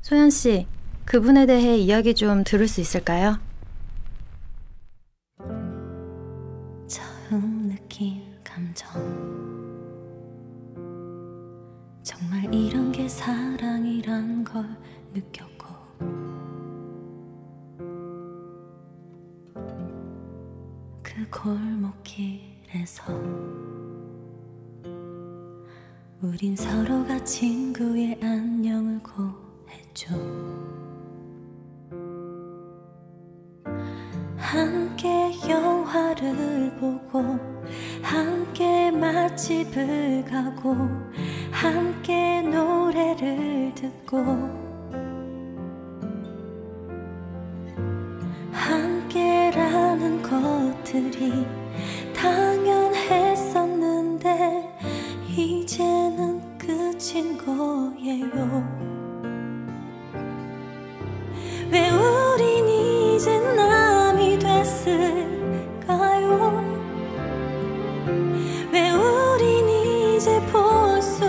소연 씨, 그분에 대해 이야기 좀 들을 수 있을까요? 처음 느낀 감정, 정말 이런 게 사랑이란 걸 느꼈고, 그 골목길에서 우린 서로가 친구의 안녕을 고했죠. 함께 영화를 보고, 함께 맛집을 가고, 함께 노래를 듣고, 함께라는 것들이 당연했었는데 이제는 끝인 거예요. 왜 우린 이제 남이 됐을까요? 왜 우린 이제 볼 수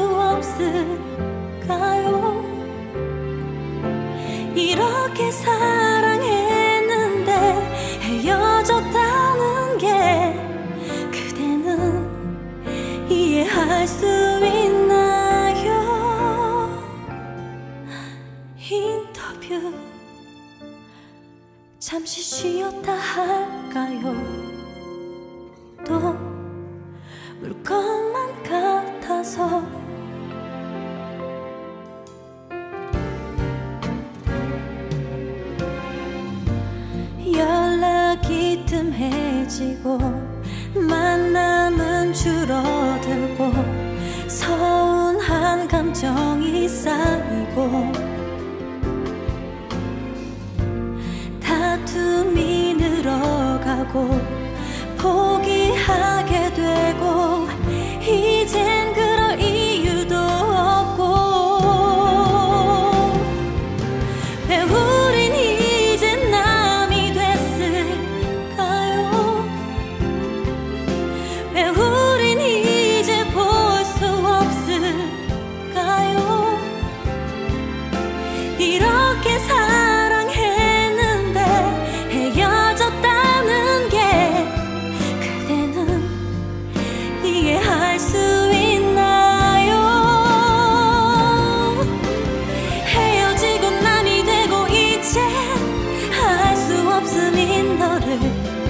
없을까요? 이렇게 사랑했는데 헤어졌다는 게 그대는 이해할 수 있나요? 인터뷰 잠시 쉬었다 할까요? 또 울 것만 같아서. 연락이 뜸해지고 만남은 줄어들고 서운한 감정이 쌓이고 다툼이 늘어가고 포기하게 되고 이젠 그럴 이유도 없고 왜 우린 이제 남이 됐을까요? 왜 우린 이제 볼 수 없을까요? 이렇게 사랑했는데 헤어졌다는 게 그대는 이해할 수 있나요? 헤어지고 남이 되고 이제 할 수 없으니 너를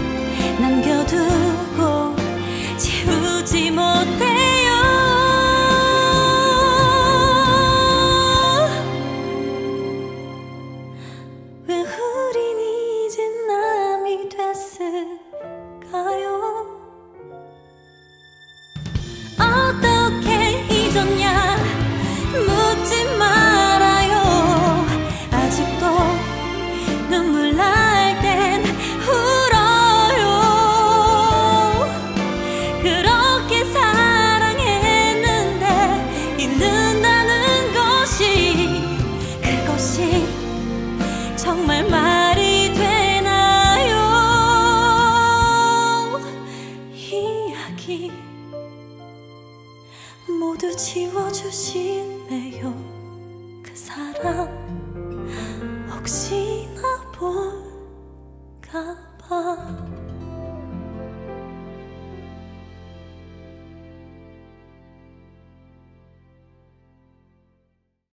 남겨두고 지우지 못해요. 왜 우린 이제 남이 됐을까요? 어떻게 잊었냐 묻지 말아요. 아직도 눈물 날 땐 울어요. 그렇게 사랑했는데 잊는다는 것이 그것이 정말 말이 되나요? 이야기 모두 지워주실래요? 그 사람 혹시